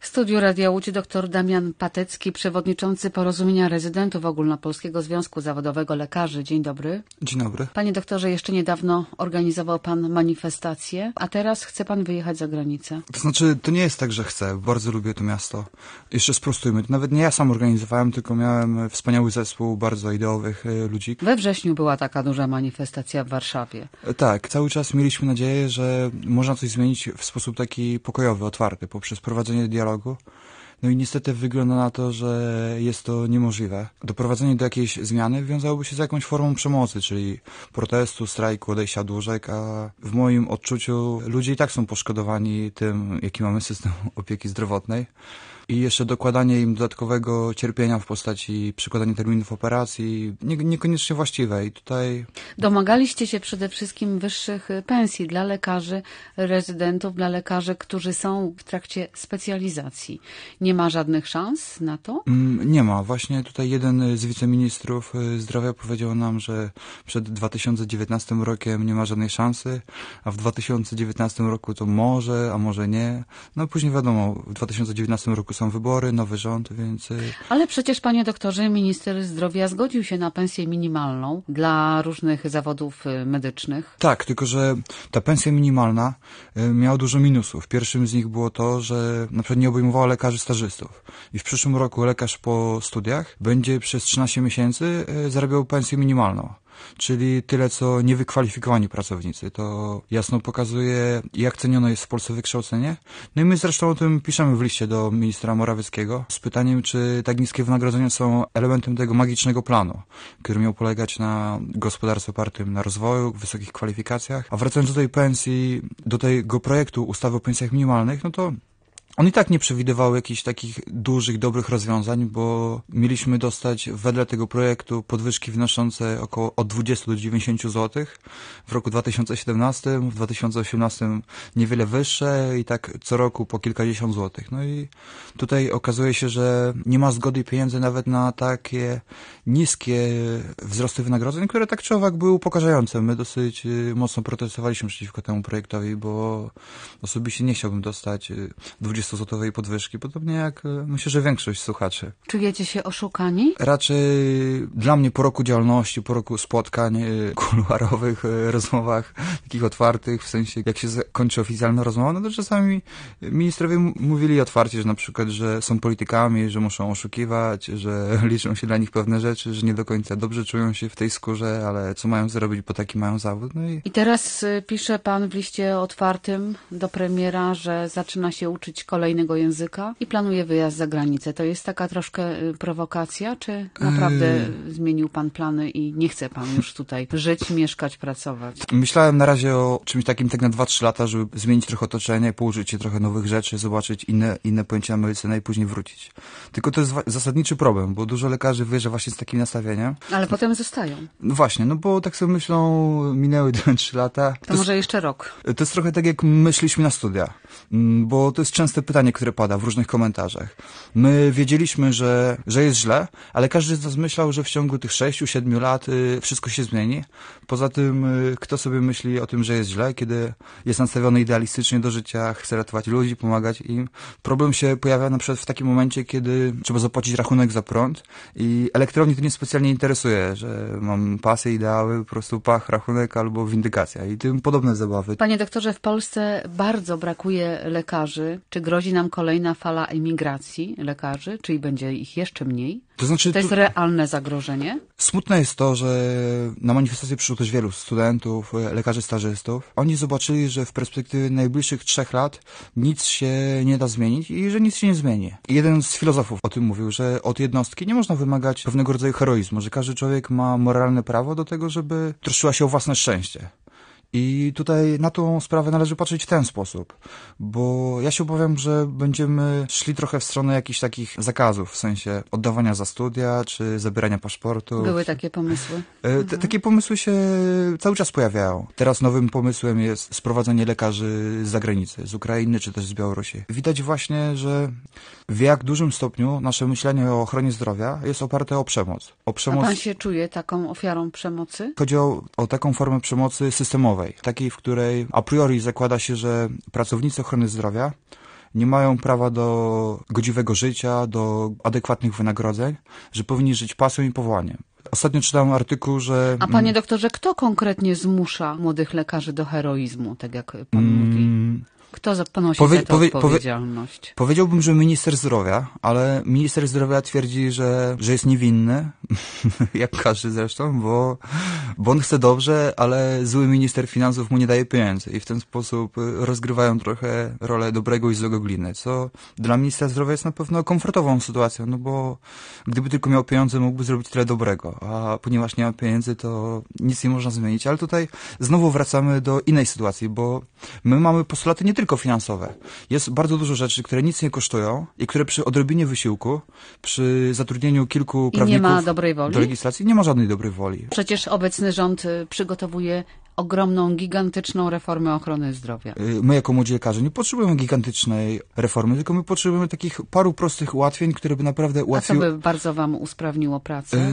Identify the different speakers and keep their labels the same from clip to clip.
Speaker 1: W studiu Radia Łódź dr Damian Patecki, przewodniczący Porozumienia Rezydentów Ogólnopolskiego Związku Zawodowego Lekarzy. Dzień dobry.
Speaker 2: Dzień dobry.
Speaker 1: Panie doktorze, jeszcze niedawno organizował pan manifestację, a teraz chce pan wyjechać za granicę.
Speaker 2: To znaczy, to nie jest tak, że chcę. Bardzo lubię to miasto. Jeszcze sprostujmy. To nawet nie ja sam organizowałem, tylko miałem wspaniały zespół bardzo ideowych ludzi.
Speaker 1: We wrześniu była taka duża manifestacja w Warszawie.
Speaker 2: Tak, cały czas mieliśmy nadzieję, że można coś zmienić w sposób taki pokojowy, otwarty, poprzez prowadzenie dialogu. No i niestety wygląda na to, że jest to niemożliwe. Doprowadzenie do jakiejś zmiany wiązałoby się z jakąś formą przemocy, czyli protestu, strajku, odejścia od łóżek, a w moim odczuciu ludzie i tak są poszkodowani tym, jaki mamy system opieki zdrowotnej. I jeszcze dokładanie im dodatkowego cierpienia w postaci przykładania terminów operacji niekoniecznie właściwe. I tutaj
Speaker 1: domagaliście się przede wszystkim wyższych pensji dla lekarzy rezydentów, dla lekarzy, którzy są w trakcie specjalizacji. Nie ma żadnych szans na to?
Speaker 2: Nie ma. Właśnie tutaj jeden z wiceministrów zdrowia powiedział nam, że przed 2019 rokiem nie ma żadnej szansy, a w 2019 roku to może, a może nie. No później wiadomo, w 2019 roku są wybory, nowy rząd, więc...
Speaker 1: Ale przecież, panie doktorze, minister zdrowia zgodził się na pensję minimalną dla różnych zawodów medycznych.
Speaker 2: Tak, tylko że ta pensja minimalna miała dużo minusów. Pierwszym z nich było to, że na przykład nie obejmowała lekarzy stażystów. I w przyszłym roku lekarz po studiach będzie przez 13 miesięcy zarabiał pensję minimalną. Czyli tyle, co niewykwalifikowani pracownicy. To jasno pokazuje, jak cenione jest w Polsce wykształcenie. No i my zresztą o tym piszemy w liście do ministra Morawieckiego z pytaniem, czy tak niskie wynagrodzenia są elementem tego magicznego planu, który miał polegać na gospodarce opartym na rozwoju, wysokich kwalifikacjach. A wracając do tej pensji, do tego projektu ustawy o pensjach minimalnych, no to on i tak nie przewidywał jakichś takich dużych, dobrych rozwiązań, bo mieliśmy dostać wedle tego projektu podwyżki wynoszące około od 20 do 90 zł w roku 2017, w 2018 niewiele wyższe i tak co roku po kilkadziesiąt złotych. No i tutaj okazuje się, że nie ma zgody i pieniędzy nawet na takie niskie wzrosty wynagrodzeń, które tak czy owak były upokarzające. My dosyć mocno protestowaliśmy przeciwko temu projektowi, bo osobiście nie chciałbym dostać 20-złotowej podwyżki, podobnie jak myślę, że większość słuchaczy.
Speaker 1: Czujecie się oszukani?
Speaker 2: Raczej dla mnie po roku działalności, po roku spotkań kuluarowych, rozmowach takich otwartych, w sensie jak się kończy oficjalna rozmowa, no to czasami ministrowie mówili otwarcie, że na przykład, że są politykami, że muszą oszukiwać, że liczą się dla nich pewne rzeczy, że nie do końca dobrze czują się w tej skórze, ale co mają zrobić, bo taki mają zawód. No i
Speaker 1: teraz pisze pan w liście otwartym do premiera, że zaczyna się uczyć kolejnego języka i planuje wyjazd za granicę. To jest taka troszkę prowokacja, czy naprawdę zmienił pan plany i nie chce pan już tutaj żyć, mieszkać, pracować?
Speaker 2: Myślałem na razie o czymś takim tak na 2-3 lata, żeby zmienić trochę otoczenie, pouczyć się trochę nowych rzeczy, zobaczyć inne pojęcia medycyny i później wrócić. Tylko to jest zasadniczy problem, bo dużo lekarzy wyjeżdża właśnie z takim nastawieniem.
Speaker 1: Ale potem zostają.
Speaker 2: No właśnie, no bo tak sobie myślą, minęły 2-3 lata.
Speaker 1: To może jeszcze rok.
Speaker 2: To jest trochę tak, jak myśleliśmy na studia, bo to jest częste pytanie, które pada w różnych komentarzach. My wiedzieliśmy, że jest źle, ale każdy z nas myślał, że w ciągu tych 6-7 lat wszystko się zmieni. Poza tym, kto sobie myśli o tym, że jest źle, kiedy jest nastawiony idealistycznie do życia, chce ratować ludzi, pomagać im. Problem się pojawia na przykład w takim momencie, kiedy trzeba zapłacić rachunek za prąd i elektrowni to niespecjalnie interesuje, że mam pasję, ideały, po prostu pach, rachunek albo windykacja i tym podobne zabawy.
Speaker 1: Panie doktorze, w Polsce bardzo brakuje lekarzy. Czy grozi nam kolejna fala emigracji lekarzy, czyli będzie ich jeszcze mniej?
Speaker 2: To znaczy,
Speaker 1: to jest realne zagrożenie?
Speaker 2: Smutne jest to, że na manifestację przyszło też wielu studentów, lekarzy stażystów. Oni zobaczyli, że w perspektywie najbliższych 3 lat nic się nie da zmienić i że nic się nie zmieni. Jeden z filozofów o tym mówił, że od jednostki nie można wymagać pewnego rodzaju heroizmu, że każdy człowiek ma moralne prawo do tego, żeby troszczyła się o własne szczęście. I tutaj na tą sprawę należy patrzeć w ten sposób, bo ja się obawiam, że będziemy szli trochę w stronę jakichś takich zakazów, w sensie oddawania za studia, czy zabierania paszportu.
Speaker 1: Były takie pomysły?
Speaker 2: Takie pomysły się cały czas pojawiają. Teraz nowym pomysłem jest sprowadzenie lekarzy z zagranicy, z Ukrainy, czy też z Białorusi. Widać właśnie, że w jak dużym stopniu nasze myślenie o ochronie zdrowia jest oparte o przemoc. A
Speaker 1: pan się czuje taką ofiarą przemocy?
Speaker 2: Chodzi o taką formę przemocy systemowej, takiej, w której a priori zakłada się, że pracownicy ochrony zdrowia nie mają prawa do godziwego życia, do adekwatnych wynagrodzeń, że powinni żyć pasją i powołaniem. Ostatnio czytałem artykuł, że...
Speaker 1: A panie doktorze, kto konkretnie zmusza młodych lekarzy do heroizmu, tak jak pan mówi? Kto ponosi za to odpowiedzialność?
Speaker 2: Powiedziałbym, że minister zdrowia, ale minister zdrowia twierdzi, że jest niewinny, jak każdy zresztą, bo on chce dobrze, ale zły minister finansów mu nie daje pieniędzy i w ten sposób rozgrywają trochę rolę dobrego i złego gliny, co dla ministra zdrowia jest na pewno komfortową sytuacją, no bo gdyby tylko miał pieniądze, mógłby zrobić tyle dobrego, a ponieważ nie ma pieniędzy, to nic nie można zmienić, ale tutaj znowu wracamy do innej sytuacji, bo my mamy postulaty nie tylko finansowe. Jest bardzo dużo rzeczy, które nic nie kosztują i które przy odrobinie wysiłku, przy zatrudnieniu kilku prawników
Speaker 1: nie ma dobrej woli?
Speaker 2: Do legislacji, nie ma żadnej dobrej woli.
Speaker 1: Przecież obecny rząd przygotowuje ogromną, gigantyczną reformę ochrony zdrowia.
Speaker 2: My jako młodzi lekarze nie potrzebujemy gigantycznej reformy, tylko my potrzebujemy takich paru prostych ułatwień, które by naprawdę ułatwiły...
Speaker 1: A co by bardzo wam usprawniło pracę?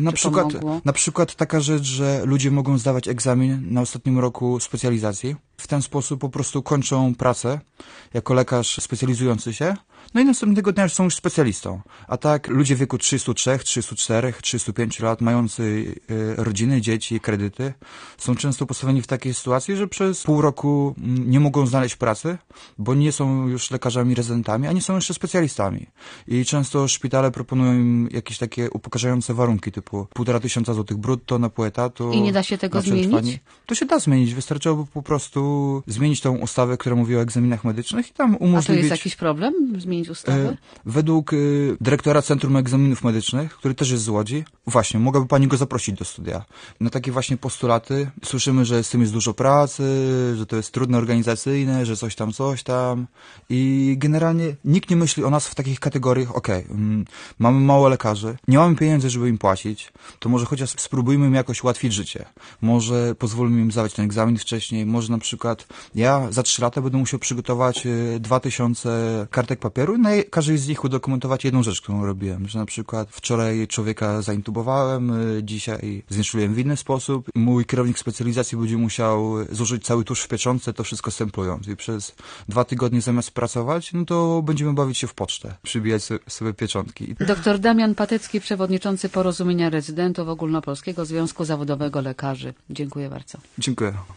Speaker 2: Na przykład taka rzecz, że ludzie mogą zdawać egzamin na ostatnim roku specjalizacji. W ten sposób po prostu kończą pracę jako lekarz specjalizujący się, no i następnego dnia są już specjalistą. A tak ludzie w wieku 33, 34, 35 lat, mający rodziny, dzieci, kredyty, są często postawieni w takiej sytuacji, że przez pół roku nie mogą znaleźć pracy, bo nie są już lekarzami rezydentami, a nie są jeszcze specjalistami. I często szpitale proponują im jakieś takie upokarzające warunki, typu 1500 zł brutto na pół etatu.
Speaker 1: I nie da się tego zmienić?
Speaker 2: To się da zmienić. Wystarczyłoby po prostu zmienić tą ustawę, która mówi o egzaminach medycznych i tam umożliwić...
Speaker 1: A to jest jakiś problem? Zmienić ustawę?
Speaker 2: Według dyrektora Centrum Egzaminów Medycznych, który też jest z Łodzi, właśnie, mogłaby pani go zaprosić do studia. Na takie właśnie postulaty słyszymy, że z tym jest dużo pracy, że to jest trudne organizacyjne, że coś tam i generalnie nikt nie myśli o nas w takich kategoriach, mamy mało lekarzy, nie mamy pieniędzy, żeby im płacić, to może chociaż spróbujmy im jakoś ułatwić życie. Może pozwólmy im zdawać ten egzamin wcześniej, może na przykład ja za 3 lata będę musiał przygotować 2000 kartek papieru i na każdej z nich udokumentować jedną rzecz, którą robiłem, że na przykład wczoraj człowieka zaintubowałem, dzisiaj znieczulałem w inny sposób, mój kierownik specjalizacji będzie musiał złożyć cały tusz w pieczątce, to wszystko stemplując i przez 2 tygodnie zamiast pracować, no to będziemy bawić się w pocztę, przybijać sobie pieczątki.
Speaker 1: Dr Damian Patecki, przewodniczący Porozumienia Rezydentów Ogólnopolskiego Związku Zawodowego Lekarzy. Dziękuję bardzo.
Speaker 2: Dziękuję.